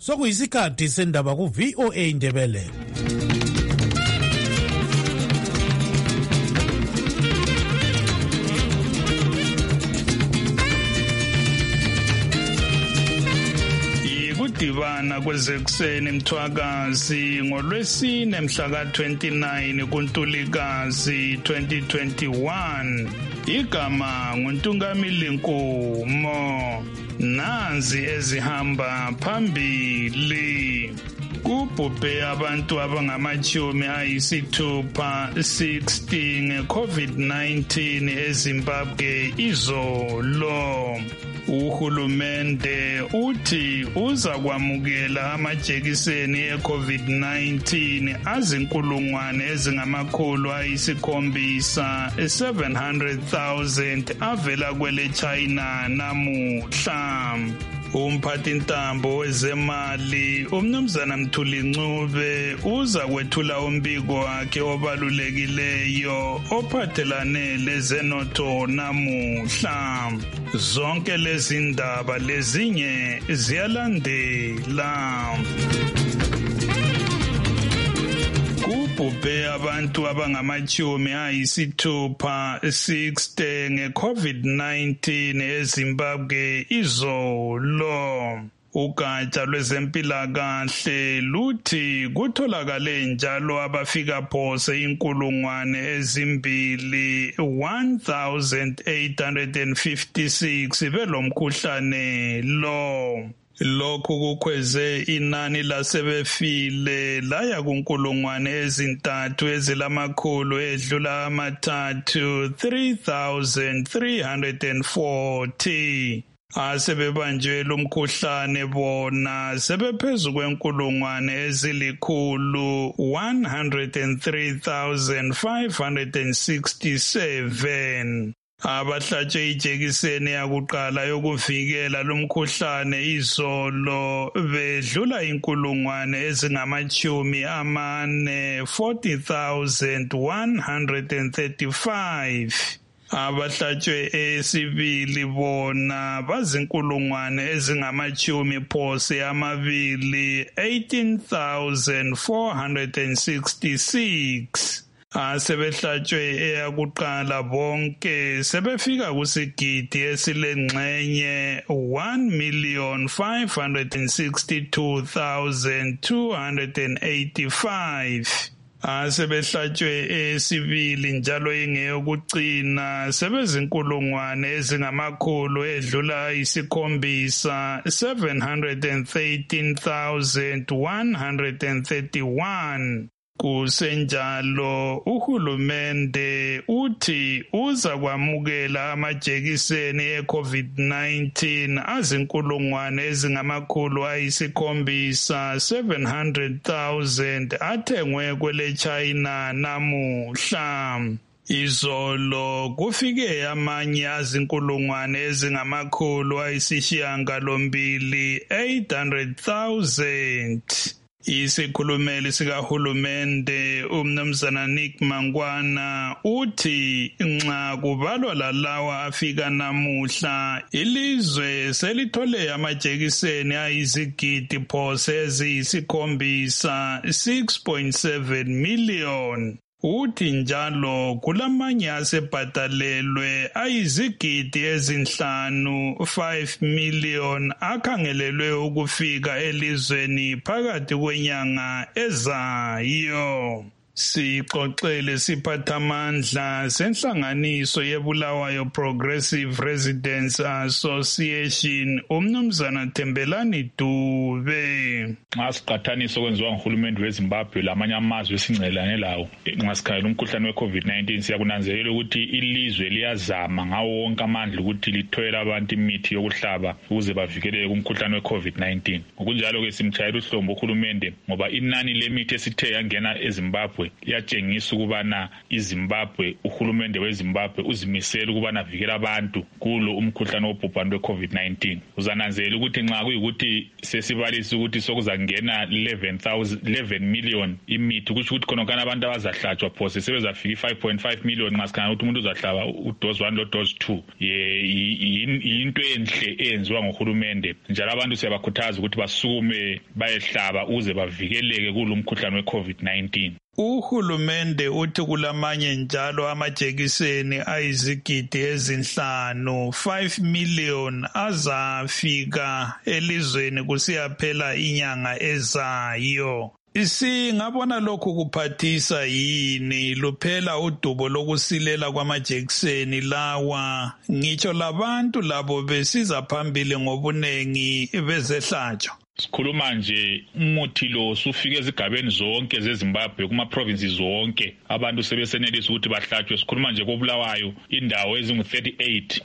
Sokuyisikhathi sendaba ku VOA Indebele. Ikudibana kwezekuseni Mthwakazi ngoLwesine mhla ka-29 kuNtulikazi 2021. Igama nguNtungamili Nkomo. Nazi ezihamba phambili. Kubhubhe abantu abangamachumi ayisithupha 60 nge-COVID-19 eZimbabwe izolo. Uhulumende uthi uza kwamukela amajekiseni e-COVID-19 azinkulungwane ezingamakhulu ayisikhombisa 700,000 avela kwele China namuhla. Umphathintambo wezemali uMnumzana Mthuli Ncube uza kwethula umbiko wakhe obalulekileyo ophathelane lezenotho namuhla. Zonke lezi ndaba lezinye ziyalandela. Kubhubhe abantu abangamachumi ayisithupha 60 nge-COVID-19 eZimbabwe izolo. Ugatsha lwezempilakahle luthi kutholakale njalo abafika phose inkulungwane ezimbili 1,856 belomkhuhlane lo. Lokhu kukhweze inani lasebefile laya kunkulungwane ezintathu ezilamakhulu edlula amathathu 3,340. Asebebanjwe lumkhuhlane bona sebephezulu kwenkulungwane ezilikhulu 103,567. Abahlatshwe ijekiseni yakuqala yokuvikela lumkhuhlane izolo bedlula inkulungwane ezingamachumi amane 40,135. Abahlatshwe esibili bona bazinkulungwane ezingamachumi phose amabili 18,466. Asebehlatshwe eyakuqala bonke sebefika kusigidi esilengxenye 1,562,285. Asebehlatshwe esibili njalo ingeyokucina sebezinkulungwane ezingamakhulu edlula isikhombisa 713,131. Kusenjalo uhulumende uthi uza kwamukela amajekiseni e-COVID-19 azinkulungwane ezingamakhulu ayisikhombisa 700,000 athengwe kwele China namuhla. Izolo kufike amanye azinkulungwane ezingamakhulu ayisishiyagalombili 800,000. Isikhulumeli sikahulumende uMnumzana Nick Mangwana uthi nxa kubalwa lalawa afika namuhla ilizwe selithole amajekiseni ayizigidi phose eziyisikhombisa 6.7 million. Uthi njalo kulamanye asebhatalelwe ayizigidi ezinhlanu 5 million akhangelelwe ukufika elizweni phakathi kwenyanga ezayo. Sixoxele siphathamandla senhlanganiso yeBulawayo Progressive Residents Association uMnumzana Thembelani Dube. Nxa siqhathanisa okwenziwa nguhulumende weZimbabwe lamanye amazwe esingcelane lawo nxa sikhangela umkhuhlane we-COVID-19 siyakunanzelela ukuthi ilizwe liyazama ngawo wonke amandla ukuthi lithole abantu imithi yokuhlaba ukuze bavikeleke kumkhuhlane we-COVID-19. Ngokunjalo ke simtshayela uhlombo uhulumende ngoba inani lemithi esithe yangena eZimbabwe weZimbabwe iyatshengisa ukubana iZimbabwe, uhulumende weZimbabwe uzimisela ukubana vikela abantu kulo umkhuhlane wobhubhane lwe-COVID-19. Uzananzela ukuthi nxa kuyikuthi sesibalisa ukuthi sokuzangena 11 million imithi, kusho ukuthi khonokana abantu abazahlatshwa phose sebezafika 5.5 million nxa sikhangela ukuthi umuntu uzahlaba udose 1 lodose 2. Yinto enhle eyenziwa ngohulumende, njalo abantu siyabakhuthaza ukuthi basukume bayehlaba ukuze bavikeleke kulo mkhuhlane we-COVID-19. Uhulumende uthi kulamanye njalo amajekiseni ayizigidi ezinhlanu 5 million azafika elizweni kusiyaphela inyanga ezayo. Singabona lokhu kuphathisa yini? Luphela udubo lokusilela kwamajekiseni lawa, ngitsho labantu labo besiza phambili ngobunengi bezehlatshwa. Sikhuluma nje umuthi lo usufike ezigabeni zonke zeZimbabwe, kuma-provinces zonke abantu sebesenelisa ukuthi bahlatshwe. Sikhuluma nje koBulawayo indawo ezingu-38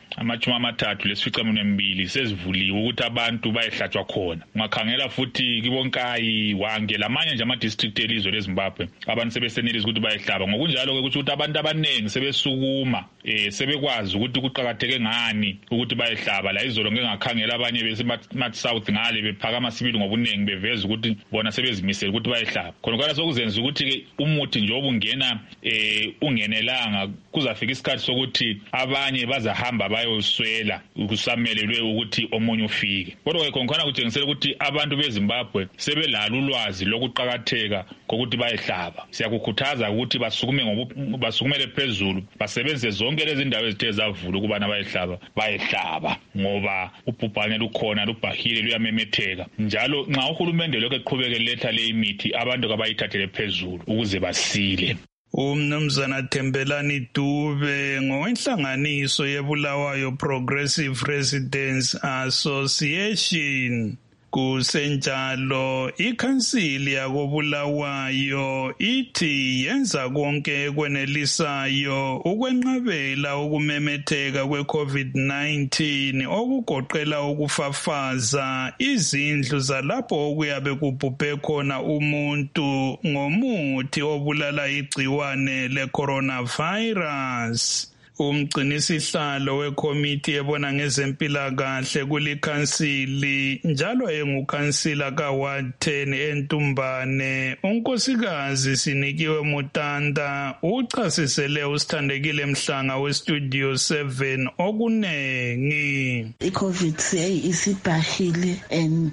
32 sezivuliwe ukuthi abantu bayehlatshwa khona. Ungakhangela futhi kibonkayi Hwange lamanye nje ama-district elizwe leZimbabwe abantu sebesenelisa ukuthi bayehlaba. Ngokunjalo-ke kuthi ukuthi abantu abaningi sebesukuma sebekwazi ukuthi kuqakatheke ngani ukuthi bayehlaba. La izolo ngingakhangela abanye bese-South ngale bephakama sibili ngobunengi beveza ukuthi bona sebezimisela ukuthi bayehlaba. Khonokala sokuzenza ukuthi umuthi nje obungena ungenelanga kuzafika isikhathi sokuthi abanye bazahamba bayoswela kusamelelwe ukuthi omunye ufike. Kodwa khonokala kutshengisela ukuthi abantu beZimbabwe sebelalo ulwazi lokuqakatheka kokuthi bayehlaba. Siyakukhuthaza ukuthi basukumele phezulu, basebenze zonke lezi ndawo ezithe zavula ukubana bayehlaba ngoba ubhubhane lukhona, lubhahile, luyamemetheka. Njalo nxa uhulumende lokho eqhubeke letha le imithi abantu kabayithathele phezulu ukuze basile. Umnumzana Thembelani Dube ngowenhlanganiso yeBulawayo Progressive Residents Association. Kusenjalo ikhansili yakoBulawayo ithi yenza konke ekwenelisayo ukwenqabela ukumemetheka kwe-COVID-19 okugoqela ukufafaza izindlu zalapho okuyabe kubhubhe khona umuntu ngomuthi obulala igciwane le-coronavirus. Umgcinisihlalo wekomiti ebona ngezempilakahle kulikhansili njalo engukhansila kaWard 10 eNtumbane, unkosikazi Sinikiwe Mutanda uchasisele uSithandekile Mhlanga weStudio 7 okunengi. iCovid isibhahile and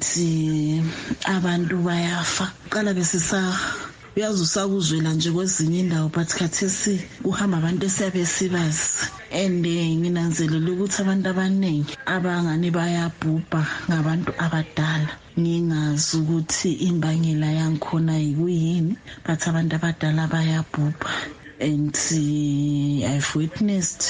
abantu bayafa. Qala besisa uyazi usakuzwela nje kwezinye indawo but khathesi kuhamba abantu esiyabe sibazi and nginanzelela ukuthi abantu abaningi abangani bayabhubha ngabantu abadala. Ngingazi ukuthi imbangela yankhona yikuyini but abantu abadala bayabhubha and I've witnessed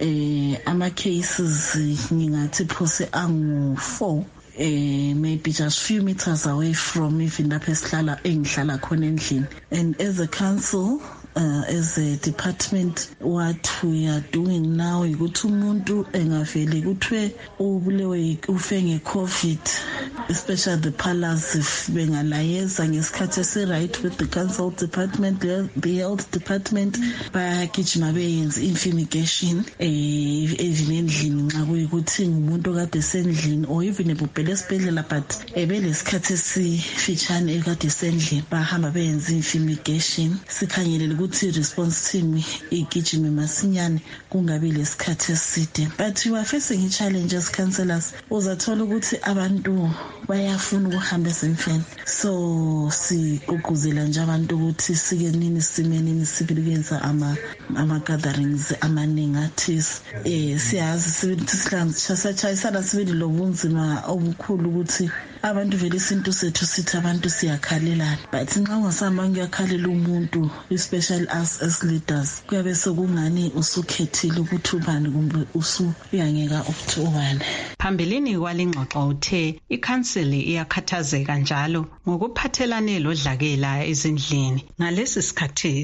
ama-cases ngingathi phose angu-4 maybe just few meters away from even lapho engihlala khona endlini. And as a council, as a department, what we are doing now ukuthi umuntu engavele kuthiwe ubulewe ufe nge-COVID, especially the palliative, bengalayeza ngesikhathi esi-right with the council department, the health department, bayagijima beyenze infumigation even endlini nxa kuyikuthi ngumuntu okade esendlini or even ebhubhele esibhedlela but ebelesikhathi esifitshane ekade esendlini, bahamba beyenze infumigation. Sikhangelele ukuthi response team igijime masinyane kungabi lesikhathi eside. But we are facing a challenge as councillors. Uzathola ukuthi abantu bayafuna ukuhamba esemfeni, so sigqugquzela nje abantu ukuthi sike nini simenini sibili kwenza ama-gatherings amaningi athisi. Siyazi sibili sihlanganisana sibili lobunzima obukhulu ukuthi abantu vele isintu sethu sithi abantu siyakhalelana, but nxa ungasamba ngiyakhalela umuntu, especially us as leaders, kuyabe sekungani usukhethile ukuthi ubani kumbe usuyangeka ukuthi ubani. Phambilini kwalingxoxo uthe ikhansili iyakhathazeka njalo ngokuphathelane lodlakela ezindlini ngalesi sikhathi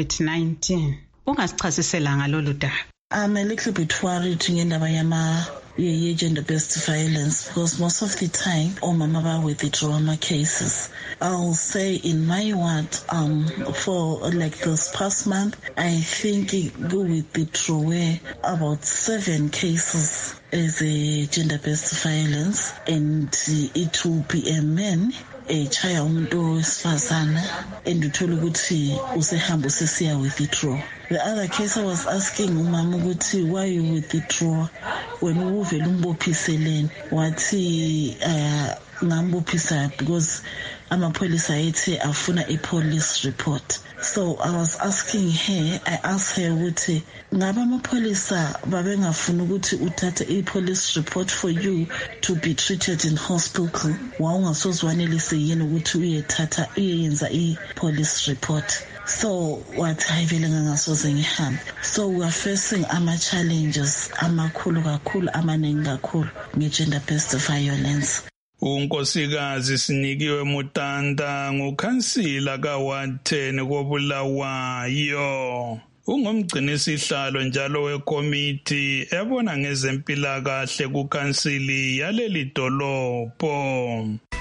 se-COVID-19. Ungasichasisela ngalolu daba? I'm a little bit worried ngendaba gender-based violence, because most of the time omama ba withdraw cases. I'll say in my ward, for like this past month, I think we withdraw about 7 cases as a gender-based violence, and it will be a man echaya umuntu wesifazana and uthola ukuthi usehamba usesiya withdraw. The other case I was asking umama ukuthi why you withdraw when uvela umbophiseleni, wathi ngambophisa because amapholisa ayethi afuna i-police report. So I was asking her, I asked her ukuthi ngabe amapholisa babengafuna ukuthi uthathe i-police report for you to be treated in hospital, wawungasozwanelise yini ukuthi uyenza i-police report. So wathi hayi vele ngangasoze ngihambe. So we are facing ama-challenges amakhulu kakhulu, amaningi kakhulu nge-gender-based violence. Unkosikazi Sinikiwe Mutanda ngukhansila kaWard 10 koBulawayo. Ungumgcinisihlalo njalo wekomiti ebona ngezempilakahle kukhansili yaleli dolobho.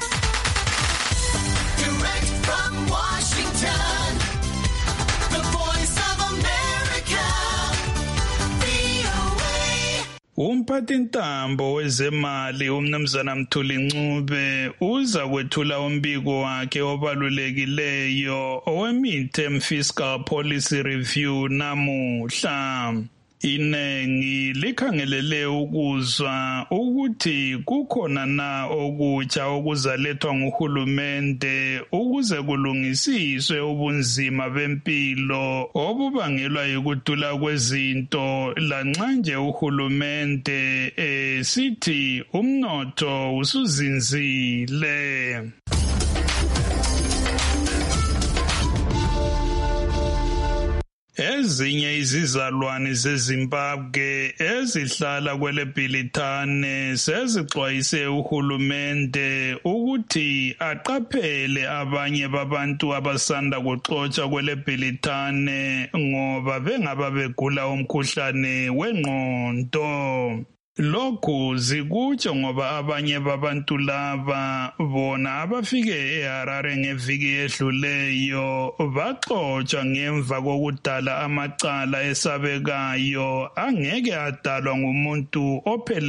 Umphathintambo wezemali umnumzana Mthuli Ncube uza kwethula umbiko wakhe obalulekileyo owe-midterm fiscal policy review namuhla. Inengi likhangelele ukuzwa ukuthi kukhona na okutsha okuzalethwa nguhulumende ukuze kulungisiswe ubunzima bempilo obubangelwa yikudula kwezinto, lanxa nje uhulumende sithi umnotho usuzinzile. Ezinye izizalwane zeZimbabwe ezihlala kweleBhilitane sezixwayise uhulumende ukuthi aqaphele abanye babantu abasanda kuxotsha kweleBhilitane ngoba bengaba begula umkhuhlane wengqondo. Lokhu zikutsho ngoba abanye babantu laba bona abafike eHarare ngeviki edluleyo baxotsha ngemva kokudala amacala esabekayo angeke adalwa ngumuntu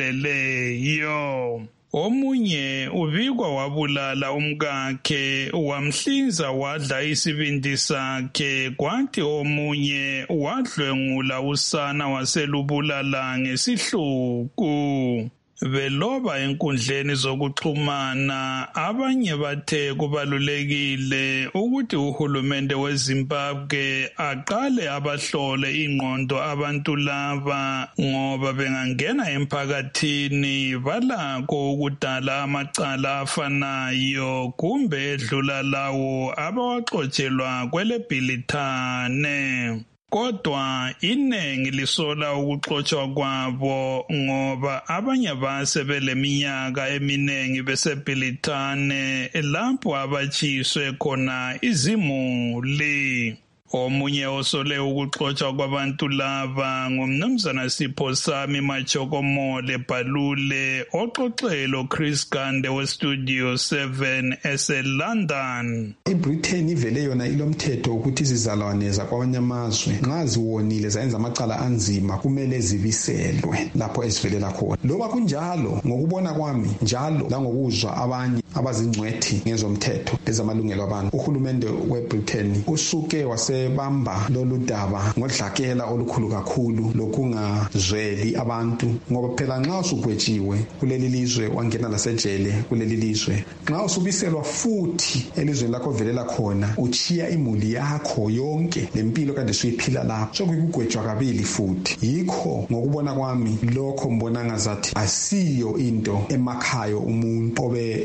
opheleleyo. Omunye ubikwa wabulala umkakhe, wamhlinza wadla isibindi sakhe, kwathi omunye wadlwengula usana waselubulala ngesihluku. Beloba enkundleni zokuxhumana, abanye bathe kubalulekile ukuthi uhulumende weZimbabwe aqale abahlole ingqondo abantu laba ngoba bengangena emphakathini balakho ukudala amacala afanayo kumbe edlula lawo abawaxotshelwa kweleBhilitane. Kodwa inengi lisola ukuxotshwa kwabo ngoba abanye base beleminyaka eminengi beseBhilitane lapho abatshiswe khona izimuli. Omunye osole ukuxotshwa kwabantu laba ngumnumzana Siphosami Machokomole Balule oxoxelo Chris Gande weStudio 7 eseLondon. iBritain ivele yona ilomthetho ukuthi izizalwane zakwamanye amazwe nxa ziwonile zayenza amacala anzima kumele zibiselwe lapho esivelela khona. Loba kunjalo ngokubona kwami njalo langokuzwa abanye abazingcwethi ngezomthetho lezamalungelo abantu, uhulumende weBritain usuke wasebamba lolu daba ngodlakela olukhulu kakhulu lokungazweli abantu, ngoba phela nxa usugwetshiwe kuleli lizwe wangena lasejele kuleli lizwe, nxa usubiselwa futhi elizweni lakho velela khona uchiya imuli yakho yonke lempilo kade suyiphila lapho, sokugwetshwa kabili futhi. Yikho ngokubona kwami lokho mbona ngazathi asiyo into emakhayo umuntu obetholakala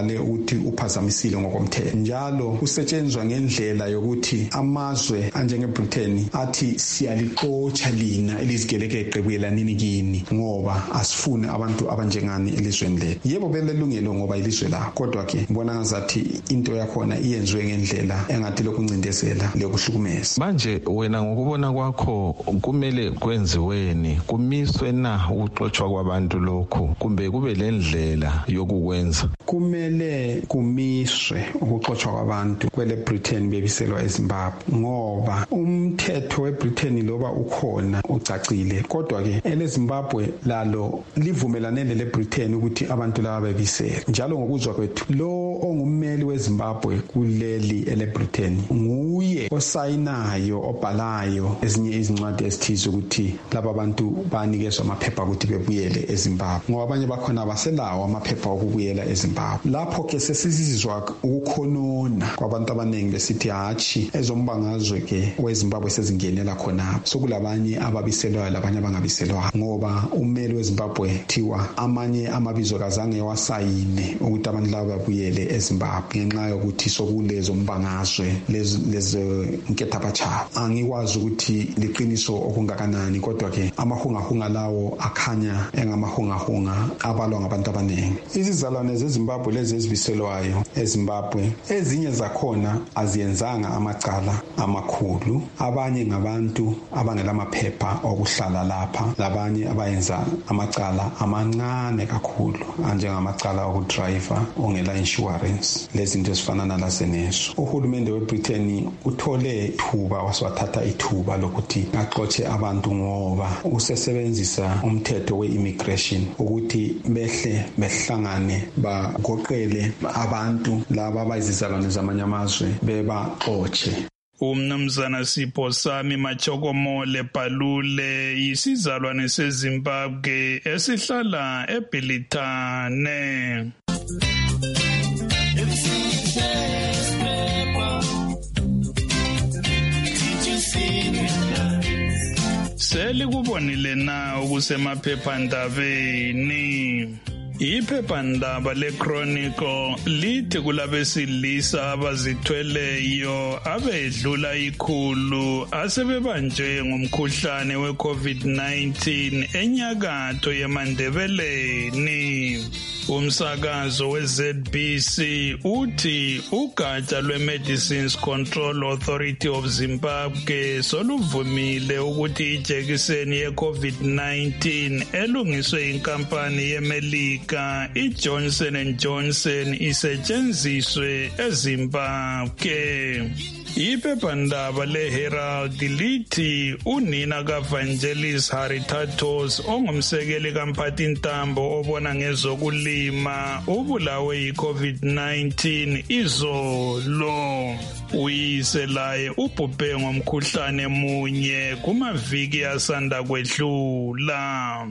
ubonakale ukuthi uphazamisile ngokomthetho. Njalo usetshenzwa ngendlela yokuthi amazwe anjengeBritain athi siyalixotsha lina elizigelekeqe buyelanini kini ngoba asifuni abantu abanjengani elizweni lethu. Yebo belelungelo ngoba ilizwe la, kodwa ke ngibona ngazathi into yakhona iyenziwe ngendlela engathi lokuncindezela lokuhlukumeza. Manje wena ngokubona kwakho kumele kwenziweni, kumiswe na ukuxoxwa kwabantu lokhu kumbe kube lendlela yokukwenza? Kumele kumiswe ukuxoxwa kwabantu kwele Britain bebiselwa eZimbabwe ngoba umthetho weBritain loba ukhona ucacile, kodwa ke eleZimbabwe lalo livumelane nele Britain ukuthi abantu laba bebisele. Njalo ngokuzwa kwethu lo ongummeli weZimbabwe kuleli ele Britain nguye osayinayo obhalayo ezinye izincwadi ezithize ukuthi laba abantu banikezwe amaphepha ukuthi bebuyele eZimbabwe ngoba abanye bakhona baselawo amaphepha okubuyela eZimbabwe. Lapho ke sesizizwa ukukhonona kwabantu abaningi besithi hachi ezombangazwe ke weZimbabwe sezingenela khona. Sokulabanye ababiselwayo labanye abangabiselwayo ngoba ummeli weZimbabwe thiwa amanye amabizo kazange wasayine ukuthi abantu laba babuyele eZimbabwe ngenxa yokuthi sokulezo mbangazwe lezo nkethabacha. Angikwazi ukuthi liqiniso okungakanani, kodwa ke amahungahunga lawo akhanya engamahungahunga abalwa ngabantu abaningi. Izizalwane zeZimbabwe lezi ezibiselwayo eZimbabwe ezinye zakhona aziyenzanga amacala amakhulu, abanye ngabantu abangelamaphepha okuhlala lapha, labanye abayenza amacala amancane kakhulu anjengamacala okudriver ongela insurance, lezinto ezifana nalaseneso. Uhulumende weBritain uthole ithuba, waswathatha ithuba lokuthi axoxe abantu ngoba usesebenzisa umthetho we-immigration ukuthi behlangane bagoqele abantu laba abayizizalwane zamanye amazwe bebaxoxe. Umnumzana Siphosami Machokomole Palule yisizalwane seZimbabwe esihlala eBilitane. Selikubonile na ukusemaphephandabeni? Iphephandaba leChronicle lithi kulabesilisa abazithweleyo abedlula 100 asebebanjwe ngumkhuhlane weCovid-19 enyakatho yeMandebeleni. Umsakazo weZBC uthi ugatsha lweMedicines Control Authority of Zimbabwe soluvumile ukuthi ijekiseni yeCovid-19 elungiswe inkampani yeMelika iJohnson & Johnson isetshenziswe eZimbabwe. Iphephandaba leHerald lithi unina kaVangelis Haritatos ongumsekeli kaMphathintambo obona ngezokulima ubulawe yiCovid-19 izolo. Uyise laye ubhubhe ngomkhuhlane munye kumaviki asanda kwedlula.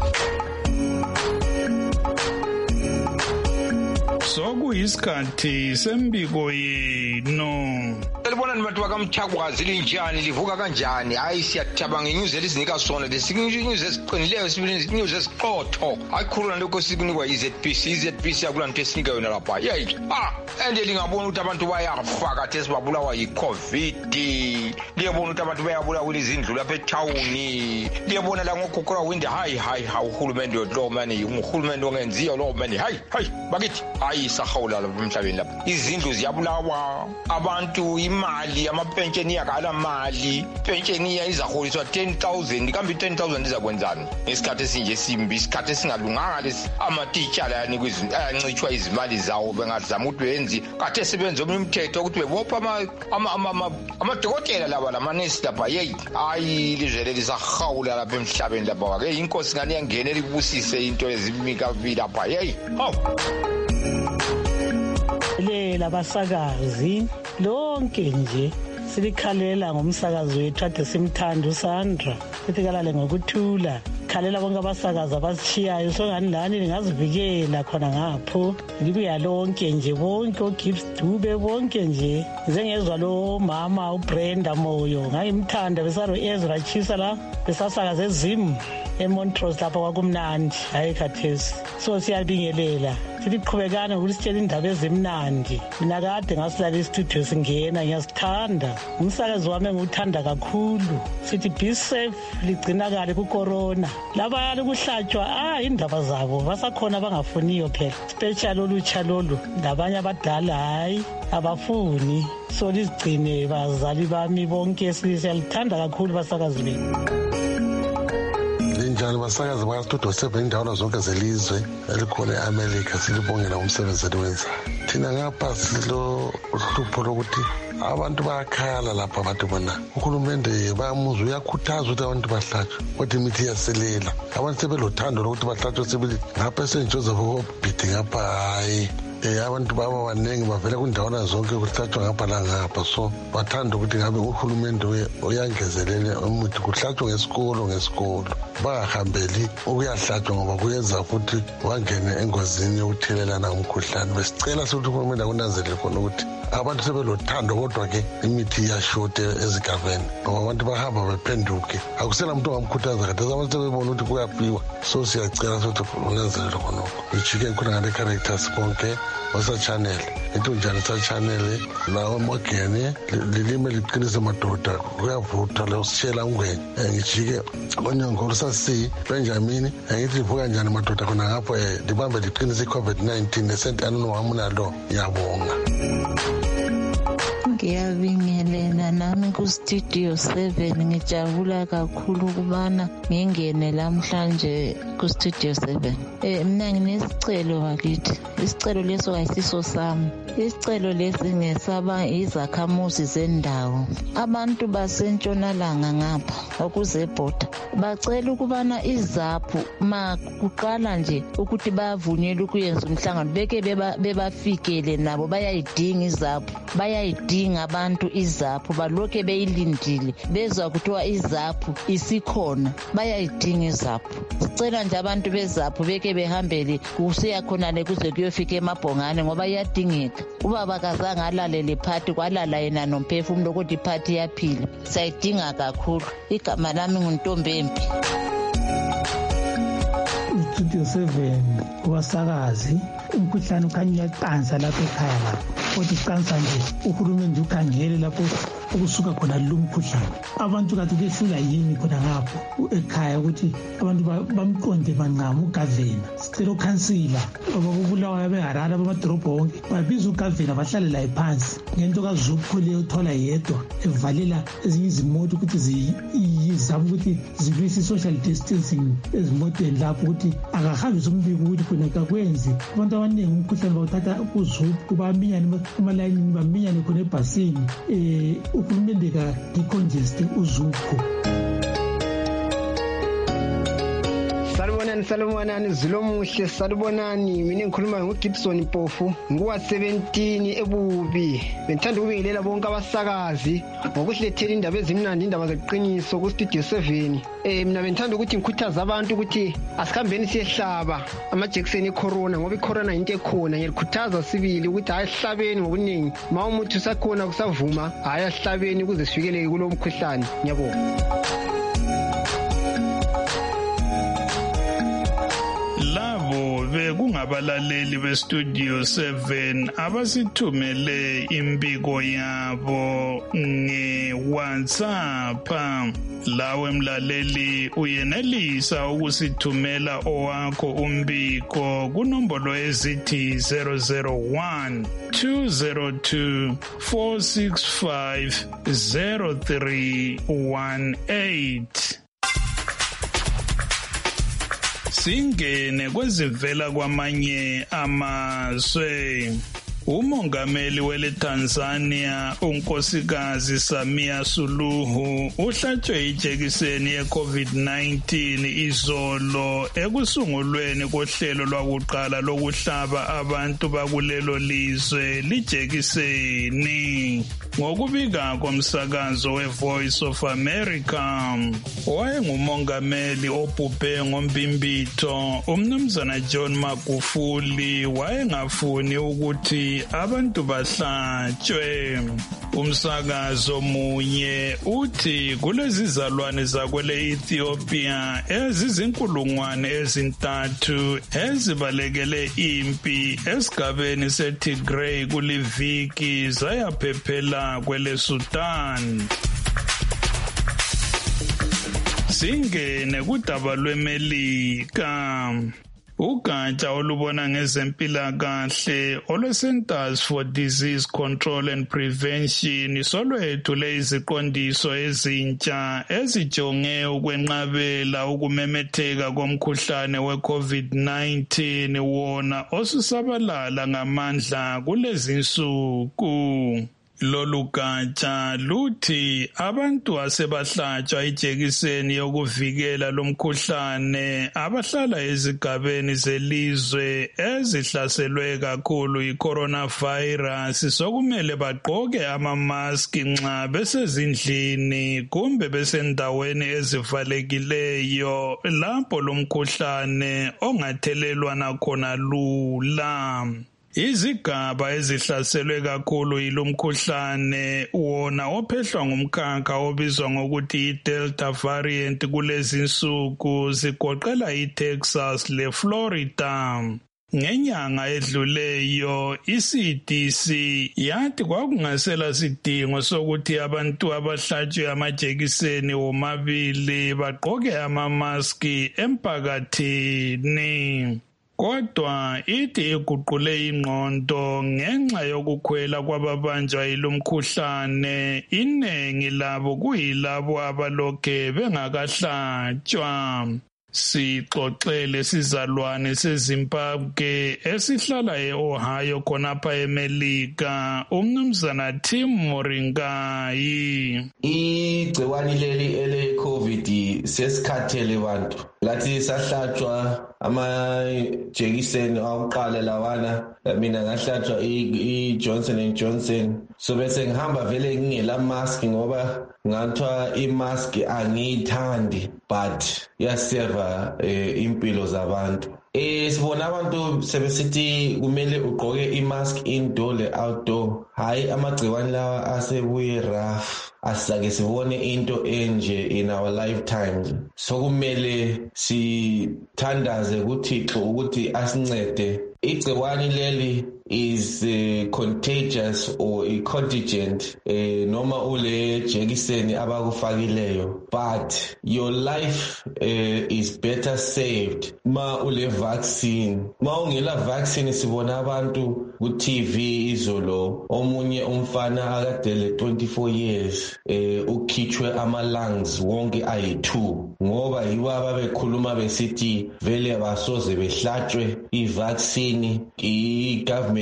Sokuyisikhathi sembiko yenu. Libona nibantu bakamthakwazi linjani livuka kanjani? Hayi siyathabanga inews elizinika sona lesinews esiqinileyo sibili news esiqotho. Ayikhulula lokho sikunikwa iZBC yakulanto esinika yona lapha. Yeyi ende lingabona ukuthi abantu bayafa kade sibabulawa yiCovid. Liyabona ukuthi abantu bayabulawa kulezindlu lapha eTown. Liyabona la ngokukora windi hayi uhulumende lo manje uhulumende ongenziyo lo manje hayi bakithi hayi sahawula lapha emhlabeni lapha. Izindlu ziyabulawa, abantu imali amapensheni yakala mali, pensheni izaholiswa 10,000 kambe 10,000 izakwenzani? Isikhathi esinje simbi, isikhathi esingalunganga lesi. Amateacher la yanikwa izinto ayancitshwa izimali zawo bengazama ukuthi benzi kade sebenze umthetho ukuthi bebopha amadokotela laba lamanesi lapha. Yeyi hayi lizwe lisahawula lapha emhlabeni lapha. Ke inkosi ngani yangenela ikubusise into ezimika lapha. Yeyi labasakazi lonke nje silikhalela ngomsakazi wethu ade simthanda uSandra ethi kalale ngokuthula. Khalela bonke abasakazi abasishiyayo songani lani lingazivikela khona ngapho. Libuya lonke nje bonke oGibbs Dube bonke nje. Ngezwa lo mama uBrenda Moyo ngayimthanda besaro Ezra Chisa la besasakaza eZim. eMontrose lapha kwakumnandi hayi khathesi. So siyabingelela sithi qhubekana ukuthi sitshele indaba ezimnandi. Mina kade ngasilala istudio singena ngiyasithanda. Umsakazi wami engiwuthanda kakhulu. Sithi be safe ligcinakale ku-corona. Laba ukuhlatshwa indaba zabo basakhona bangafuniyo phela. Special olutsha lolu labanye abadala hayi abafuni. So lizigcine bazali bami bonke siyalithanda kakhulu basakazi benu. Linjani basakazi bakastudio 7 indawo zonke zelizwe elikhona eAmerica silibongela umsebenzi eliwenza. Thina ngapha silo uhlupho lokuthi abantu bayakhala lapha abantu bona uhulumende bayamuzwa uyakhuthaza ukuthi abantu bahlatshwe kodwa imithi iyaselela. Abantu sebelothando lokuthi bahlatshwe sibili ngapha eSt Joseph Hospital ngapha hayi abantu baba baningi bavela kundawana zonke kuhlatshwa ngapha langapha. So bathanda ukuthi ngabe uhulumende uyangezelela umuthi kuhlatshwe ngesikolo bangahambeli ukuyahlatshwa ngoba kuyenza futhi wangene engozini yokuthelelana umkhuhlane. Besicela ukuthi uhulumende akunanzelele khona ukuthi abantu sebelothando kodwa-ke imithi iyashota ezigabeni ngoba abantu bahamba bephenduke. Akusela muntu ongamkhuthaza khathesi abantu sebebona ukuthi kuyafiwa. So siyacela ukuthi unanzelele khonokho. Ijike khona ngale characters bonke wasa-channel intunjani sa-channel lawo amageni lilime liqinise madoda kuyavuthwa leyo sitshela ungwenya ngijike onyongolo sasi Benjamin ngithi livuka njani madoda khona ngapho libambe liqinise i-COVID-19 nesenti anonowami nalo ngiyabonga. Ngiyabingelela nami kustudio 7 ngijabula kakhulu ukubana ngingene namhlanje kustudio 7. Mina nginesicelo bakithi. Isicelo leso ayisiso sami. Isicelo lesi ngesaba izakhamuzi zendawo. Abantu basentshonalanga ngapha okuzebhoda bacela ukubana izaphu kuqala nje ukuthi bavunyelwe ukuyenza umhlangano beke bebafikele nabo bayayidinga izaphu bayayidinga abantu izaphu balokhe beyilindile bezwa kuthiwa izaphu isikhona bayayidinga izaphu. Sicela nje abantu bezaphu beke behambele kusiya khonale kuze kuyofika emabhongane ngoba iyadingeka. Ubaba kazange alalele phathi kwalala yena nomphefumulo ukuthi iphathi yaphila. Sayidinga kakhulu. Igama lami nguNtombembi. Studio 7 wasakazi umkhuhlane ukhanya uyaqansa lapha ekhaya lapho kodwa uqansa nje uhulumende ukhangele lapho ukusuka khona lo mkhuhlane. Abantu kathi behlula yini khona ngapho ekhaya ukuthi abantu bamqonde banqama ugavena. Sicela ukhansila ababulawayo beharara bamadorobho wonke babiza ugavena bahlale la phansi ngento kaZupho leyo uthola yedwa evalela ezinye izimoto ukuthi zizama ukuthi zilwise social distancing ezimotweni lapho ukuthi akahambisa umbiko ukuthi khona kakwenzi. Abantu abaningi umkhuhlane bawuthatha kuZupho baminyane emalayinini baminyane khona ebhasini uhulumende ka-decongeste uZupho. Salibonani Zilomuhle salibonani mina ngikhuluma ngoGibson Mpofu nguwa 17 ebubi. Bengithanda ukubingelela bonke abasakazi ngokuhlethela indaba ezimnandi indaba zeqiniso ku Studio 7. Mina bengithanda ukuthi ngikhuthaza abantu ukuthi asikhambeni siyehlaba amajekiseni ecorona ngoba icorona into ekhona. Ngiyalikhuthaza sibili ukuthi ayihlabeni ngokuningi ma umuthi usakhona kusavuma ayihlabeni ukuze sifikeleke kulo mkhuhlane. Ngiyabonga. Kungabalaleli bestudio 7 abasithumele imbiko yabo nge-WhatsApp. Lawe mlaleli uyenelisa ukusithumela owakho umbiko kunombolo ezithi 001 202 465 0318. Singene kwezivela kwamanye amazwe. Umongameli wele Tanzania unkosikazi Samia Suluhu uhlatshwe ijekiseni ye-COVID-19 izolo ekusungulweni kohlelo lwakuqala lokuhlaba abantu bakulelo lizwe lijekiseni. Ngokubika komsakazo we-Voice of America, wayengumongameli obhubhe ngombimbitho umnumzana John Magufuli wayengafuni ukuthi abantu bahlatshwe. Umsakazo munye uthi kulezi zalwane zakwele Ethiopia ezizinkulungwane ezintathu ezibalekele impi esigabeni seTigray kuliviki zayaphephela kwele Sudan. Singene kudaba lweMelika. Ugatsha olubona ngezempilakahle olwe-Centers for Disease Control and Prevention solwethule iziqondiso ezintsha ezijonge ukwenqabela ukumemetheka komkhuhlane we-COVID-19 wona osusabalala ngamandla kulezi nsuku. Lolu gatsha luthi abantu asebahlatshwa ijekiseni yokuvikela lomkhuhlane abahlala ezigabeni zelizwe ezihlaselwe kakhulu yi-coronavirus sokumele bagqoke amamaski nxa besezindlini kumbe besendaweni ezivalekileyo lapho lomkhuhlane ongathelelwana khona lula. Izigaba ezihlaselwe kakhulu yilomkhuhlane wona ophehlwa ngumkhakha obizwa ngokuthi i-Delta variant kulezi nsuku zigoqela iTexas leFlorida. Ngenyanga edluleyo iCDC yathi kwakungasela sidingo sokuthi abantu abahlatshwe amajekiseni womabili bagqoke amamaski emphakathini. Kodwa ithi iguqule ingqondo ngenxa yokukhwela kwababanjwa yilomkhuhlane, inengi labo kuyilabo abalokhe bengakahlatshwa. Sixoxele sizalwane seZimbabwe esihlala eOhio khonapha eMelika, umnumzana Tim Moringai. Igciwane leli ele-COVID sesikhathele bantu. Lathi sahlatshwa amajekiseni akuqala lawana, mina ngahlatshwa i-Johnson & Johnson. So bese ngihamba vele ngingela mask ngoba ngathwa i-mask angiyithandi but yaseva impilo zabantu. Sibona abantu sebesithi kumele ugqoke i-mask indoor le outdoor. Hayi amagciwane lawa asebuye rough. Asake sibone into enje in our lifetimes. So kumele sithandaze kuThixo ukuthi asincede. Igciwane leli is contagious or contingent noma ule jekiseni abakufakileyo, but your life is better saved ma ule vaccine. Ma ungela vaccine sibona abantu ku TV izolo, omunye umfana akadele 24 years ukhitshwe ama lungs wonke ayi2 ngoba yibo ababekhuluma besithi vele basoze behlatshwe i-vaccine, i-government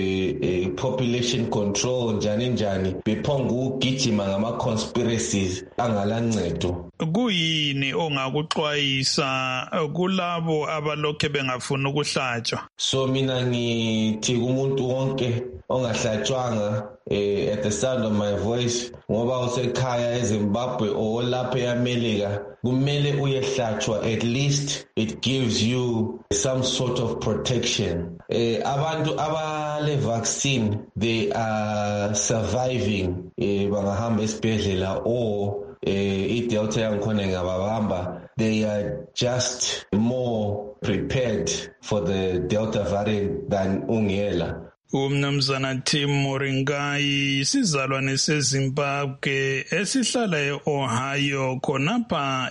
population control njani bephonga ukugijima ngama-conspiracies angalancedo. Kuyini ongakuxwayisa kulabo abalokhe bengafuna ukuhlatshwa? So mina ngithi kumuntu wonke ongahlatshwanga at the sound of my voice ngoba usekhaya eZimbabwe or lapha eAmelika, kumele uyehlatshwa. At least it gives you some sort of protection. Abantu abale vaccine they are surviving, bangahamba esibhedlela or i-Delta yangikhona ngababamba, they are just more prepared for the Delta variant than ungela. Umnumzana Tim Moringai, isizalwane seZimbabwe esihlala eOhio khonapha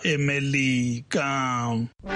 eMelika.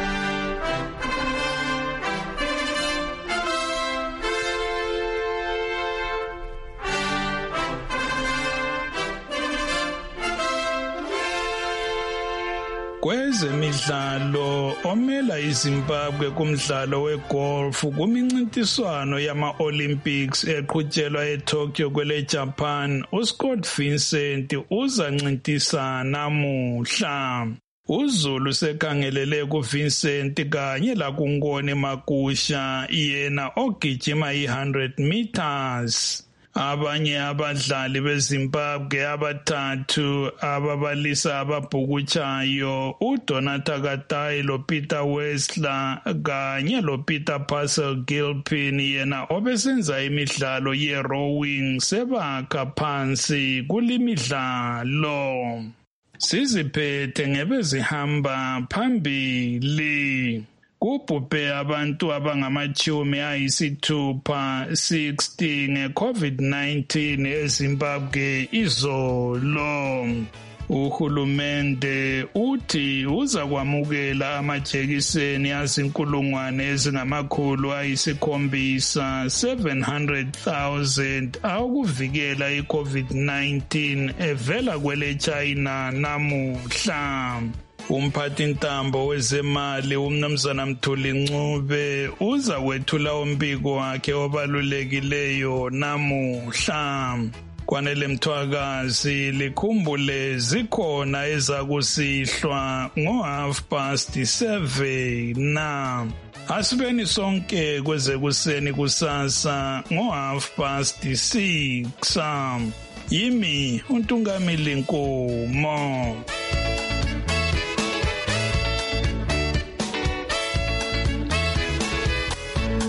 Kwezemidlalo, omela iZimbabwe kumdlalo wegolf kumincintiswano yama-Olympics eqhutshelwa eTokyo kwele Japan, uScott Vincent uzancintisa namuhla. uZulu sekhangelele kuVincent kanye lakuNkoni Magusha yena ogijima i100 meters. Abanye abadlali beZimbabwe abathathu ababalisa ababhukutshayo uDonata Katai loPeter Wessler kanye loPeter Purcell Gilpin yena obesenza imidlalo ye-rowing sebakha phansi kulimidlalo. Siziphethe ngebezihamba phambili. Kubhubhe abantu abangamachumi ayisithupha 60 nge-COVID-19 eZimbabwe izolo. Uhulumende uthi uza kwamukela amajekiseni azinkulungwane ezingamakhulu ayisikhombiza 700,000 akuvikela i-COVID-19 evela kwele China namuhla. Umphathintambo wezemali uMnumzana Mthuli Ncube uza kwethula umbiko wakhe obalulekileyo namuhla. Kwanele Mthwakazi likhumbule zikhona ezakusihlwa ngo7:30 na. Asibeni sonke kwezekuseni kusasa ngo6:30. Yimi uNtungamili Nkomo.